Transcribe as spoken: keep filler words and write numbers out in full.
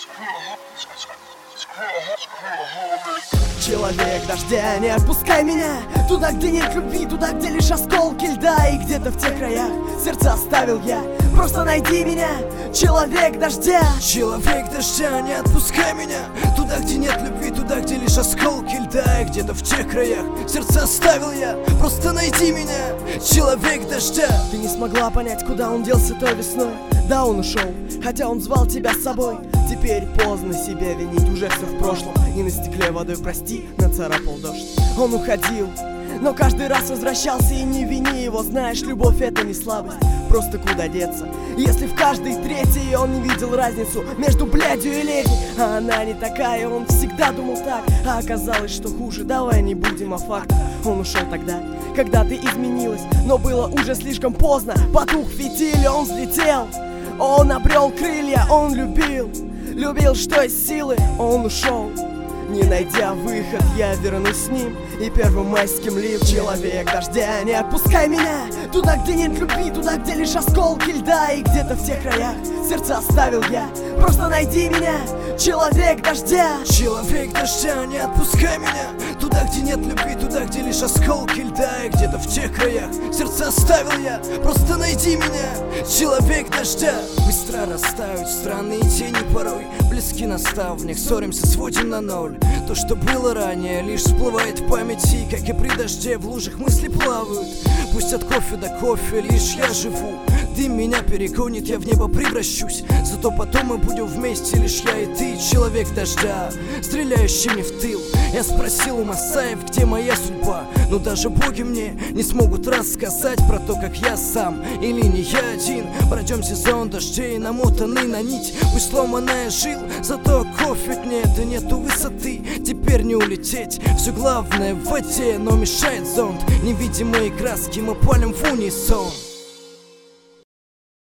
Человек дождя, не отпускай меня туда, где нет любви, туда, где лишь осколки льда. И где-то в тех краях сердце оставил я. Просто найди меня, человек дождя. Человек дождя, не отпускай меня туда, где нет любви, туда, где лишь осколки льда. И где-то в тех краях сердце оставил я. Просто найди меня, человек дождя. Ты не смогла понять, куда он делся той весной. Да, он ушел, хотя он звал тебя с собой. Теперь поздно себя винить, уже все в прошлом. И на стекле водой, прости, нацарапал дождь. Он уходил, но каждый раз возвращался. И не вини его, знаешь, любовь это не слабость. Просто куда деться, если в каждой третьей он не видел разницу между блядью и леди. А она не такая, он всегда думал так. А оказалось, что хуже, давай не будем о фактах. Он ушел тогда, когда ты изменилась, но было уже слишком поздно. Потух фитиль, он взлетел, он обрел крылья, он любил. Любил, что из силы, он ушел. Не найдя выход, я вернусь с ним и первомайским ливнем. Человек дождя, не отпускай меня туда, где нет любви, туда, где лишь осколки льда. И где-то в тех краях сердце оставил я. Просто найди меня, человек дождя. Человек дождя, не отпускай меня туда, где нет любви, туда, где лишь осколки льда. И где-то в тех краях сердце оставил я. Просто найди меня, человек дождя. Быстро растают странные тени порой. Близки наставник, ссоримся, сводим на ноль. То, что было ранее, лишь всплывает в памяти. Как и при дожде в лужах мысли плавают. Пусть от кофе до кофе лишь я живу. Дым меня перегонит, я в небо превращусь. Зато потом мы будем вместе, лишь я и ты. Человек дождя, стреляющий мне в тыл. Я спросил у Масаев, где моя судьба. Но даже боги мне не смогут рассказать про то, как я сам или не я один. Пройдем сезон дождей, намотанный на нить. Пусть сломанная жил, зато кофе нет и нету высоты. Теперь не улететь, все главное в воде. Но мешает зонт, невидимые краски, мы палим в унисон.